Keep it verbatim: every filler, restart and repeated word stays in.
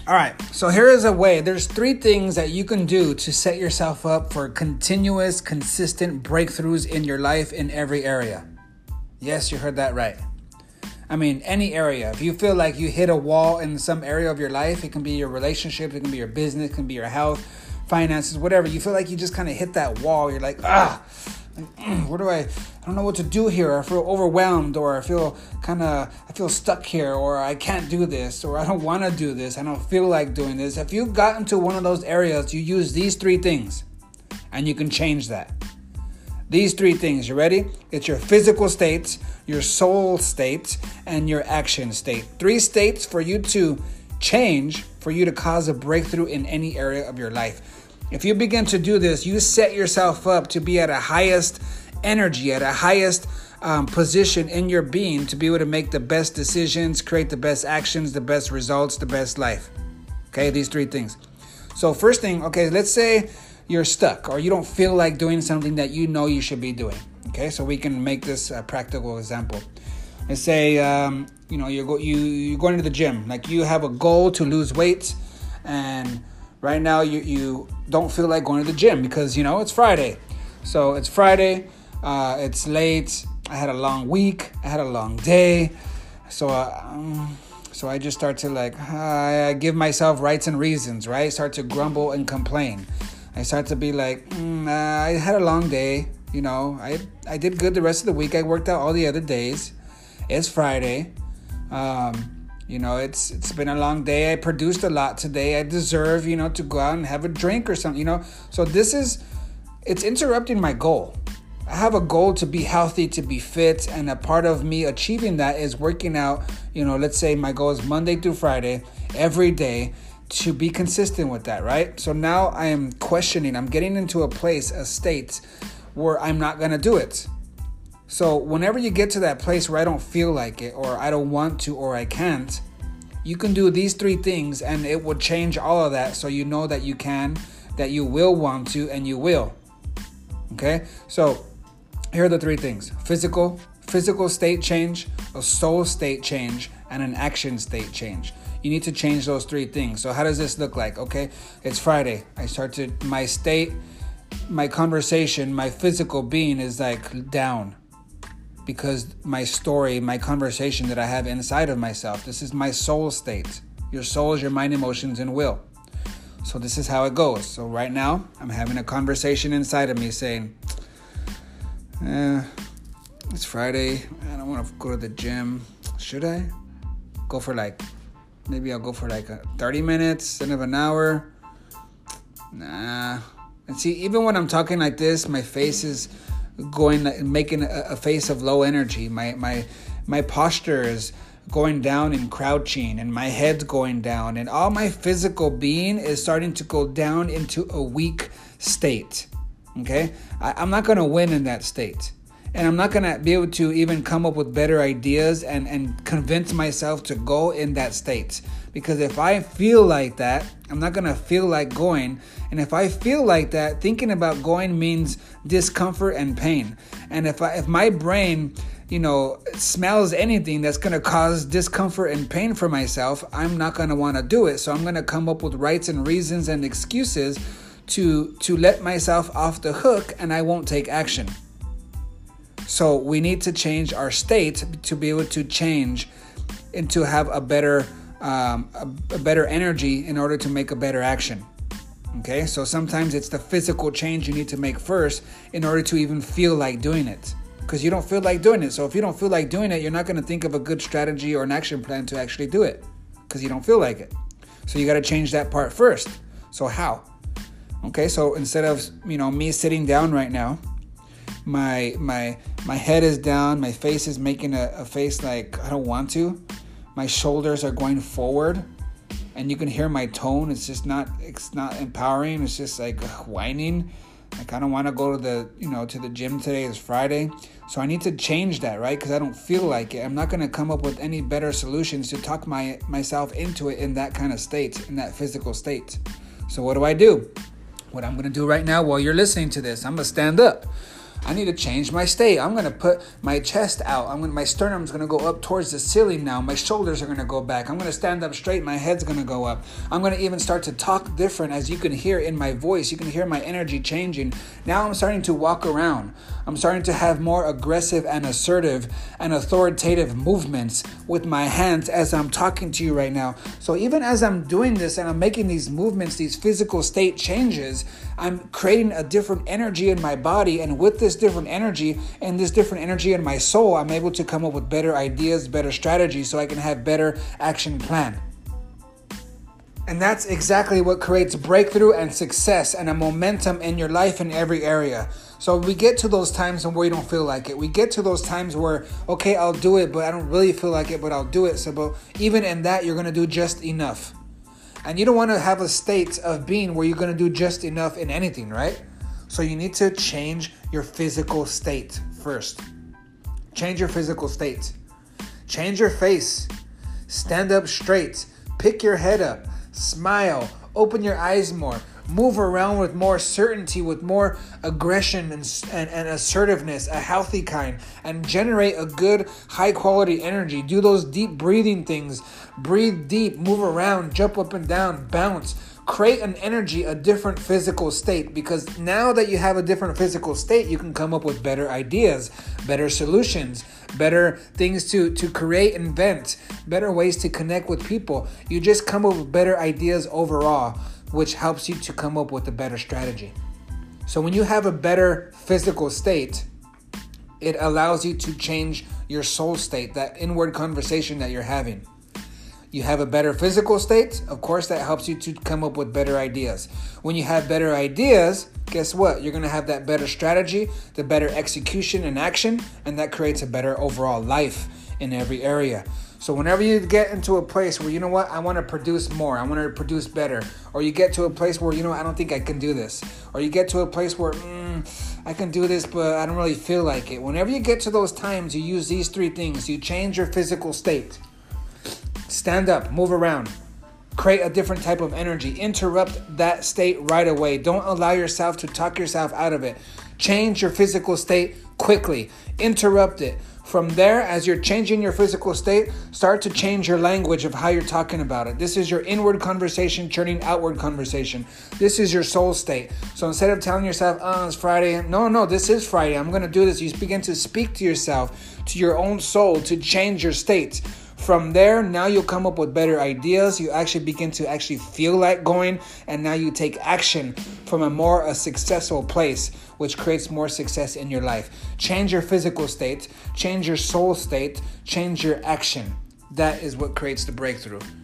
All right, so here is a way. There's three things that you can do to set yourself up for continuous, consistent breakthroughs in your life in every area. Yes, you heard that right. I mean, any area. If you feel like you hit a wall in some area of your life, it can be your relationships, it can be your business, it can be your health, finances, whatever. You feel like you just kind of hit that wall. You're like, ah, where do I, I don't know what to do here. I feel overwhelmed, or I feel kind of, I feel stuck here, or I can't do this, or I don't want to do this. I don't feel like doing this. If you've gotten to one of those areas, you use these three things and you can change that. These three things, you ready? It's your physical states, your soul state, and your action state. Three states for you to change, for you to cause a breakthrough in any area of your life. If you begin to do this, you set yourself up to be at a highest energy, at a highest um, position in your being, to be able to make the best decisions, create the best actions, the best results, the best life. Okay, these three things. So first thing, okay, let's say you're stuck or you don't feel like doing something that you know you should be doing. Okay, so we can make this a practical example. Let's say, um, you know, you're, go- you, you're going to the gym. Like you have a goal to lose weight, and right now you, you don't feel like going to the gym because, you know, it's Friday. So it's Friday, uh, it's late, I had a long week, I had a long day. So uh, um, so I just start to like, uh, I give myself rights and reasons, right? Start to grumble and complain. I start to be like, mm, uh, I had a long day, you know, I I did good the rest of the week. I worked out all the other days. It's Friday. Um, you know, it's it's been a long day. I produced a lot today. I deserve, you know, to go out and have a drink or something, you know. So this is, it's interrupting my goal. I have a goal to be healthy, to be fit, and a part of me achieving that is working out, you know, let's say my goal is Monday through Friday, every day, to be consistent with that, right? So now I am questioning, I'm getting into a place, a state where I'm not going to do it. So whenever you get to that place where I don't feel like it, or I don't want to, or I can't, you can do these three things and it will change all of that. So you know that you can, that you will want to, and you will. Okay? So here are the three things. Physical, physical state change, a soul state change, and an action state change. You need to change those three things. So how does this look like? Okay, it's Friday. I start to, my state, my conversation, my physical being is like down because my story, my conversation that I have inside of myself, this is my soul state. Your soul is your mind, emotions, and will. So this is how it goes. So right now, I'm having a conversation inside of me saying, eh, it's Friday. I don't want to go to the gym. Should I? Go for like, maybe I'll go for like thirty minutes instead of an hour. Nah. And see, even when I'm talking like this, my face is going, making a, a face of low energy. My my my posture is going down and crouching, and my head's going down, and all my physical being is starting to go down into a weak state. Okay? I, I'm not going to win in that state. And I'm not going to be able to even come up with better ideas and, and convince myself to go in that state. Because if I feel like that, I'm not going to feel like going. And if I feel like that, thinking about going means discomfort and pain. And if I, if my brain, you know, smells anything that's going to cause discomfort and pain for myself, I'm not going to want to do it. So I'm going to come up with rights and reasons and excuses to, to let myself off the hook, and I won't take action. So we need to change our state to be able to change and to have a better, um, a, a better energy in order to make a better action. Okay, so sometimes it's the physical change you need to make first in order to even feel like doing it, because you don't feel like doing it. So if you don't feel like doing it, you're not going to think of a good strategy or an action plan to actually do it because you don't feel like it. So you got to change that part first. So how? Okay, so instead of, you know, me sitting down right now, My my my head is down. My face is making a, a face like I don't want to. My shoulders are going forward, and you can hear my tone. It's just not it's not empowering. It's just like whining. Like I don't want to go to the you know to the gym today. It's Friday, so I need to change that, right? Because I don't feel like it. I'm not going to come up with any better solutions to talk my myself into it in that kind of state, in that physical state. So what do I do? What I'm going to do right now while you're listening to this, I'm going to stand up. I need to change my state. I'm going to put my chest out. I'm gonna, my sternum's going to go up towards the ceiling now. My shoulders are going to go back. I'm going to stand up straight. My head's going to go up. I'm going to even start to talk different, as you can hear in my voice. You can hear my energy changing. Now I'm starting to walk around. I'm starting to have more aggressive and assertive and authoritative movements with my hands as I'm talking to you right now. So even as I'm doing this and I'm making these movements, these physical state changes, I'm creating a different energy in my body. And with this different energy and this different energy in my soul, I'm able to come up with better ideas, better strategies, so I can have better action plan. And that's exactly what creates breakthrough and success and a momentum in your life in every area. So we get to those times where we don't feel like it. We get to those times where, okay, I'll do it, but I don't really feel like it, but I'll do it. So but even in that, you're going to do just enough. And you don't want to have a state of being where you're going to do just enough in anything, right? So you need to change your physical state first. Change your physical state. Change your face. Stand up straight. Pick your head up. Smile. Open your eyes more. Move around with more certainty, with more aggression and, and, and assertiveness, a healthy kind, and generate a good, high-quality energy. Do those deep breathing things. Breathe deep, move around, jump up and down, bounce. Create an energy, a different physical state, because now that you have a different physical state, you can come up with better ideas, better solutions, better things to, to create, invent, better ways to connect with people. You just come up with better ideas overall, which helps you to come up with a better strategy. So when you have a better physical state, it allows you to change your soul state, that inward conversation that you're having. You have a better physical state, of course, that helps you to come up with better ideas. When you have better ideas, guess what? You're going to have that better strategy, the better execution and action, and that creates a better overall life in every area. So whenever you get into a place where, you know what, I want to produce more, I want to produce better, or you get to a place where, you know, I don't think I can do this, or you get to a place where, mm, I can do this, but I don't really feel like it. Whenever you get to those times, you use these three things. You change your physical state. Stand up, move around, create a different type of energy, interrupt that state right away. Don't allow yourself to talk yourself out of it. Change your physical state quickly, interrupt it. From there, as you're changing your physical state, start to change your language of how you're talking about it. This is your inward conversation turning outward conversation. This is your soul state. So instead of telling yourself, oh, it's Friday, no, no, this is Friday, I'm going to do this. You begin to speak to yourself, to your own soul, to change your state. From there, now you'll come up with better ideas. You actually begin to actually feel like going, and now you take action from a more a successful place, which creates more success in your life. Change your physical state, change your soul state, change your action. That is what creates the breakthrough.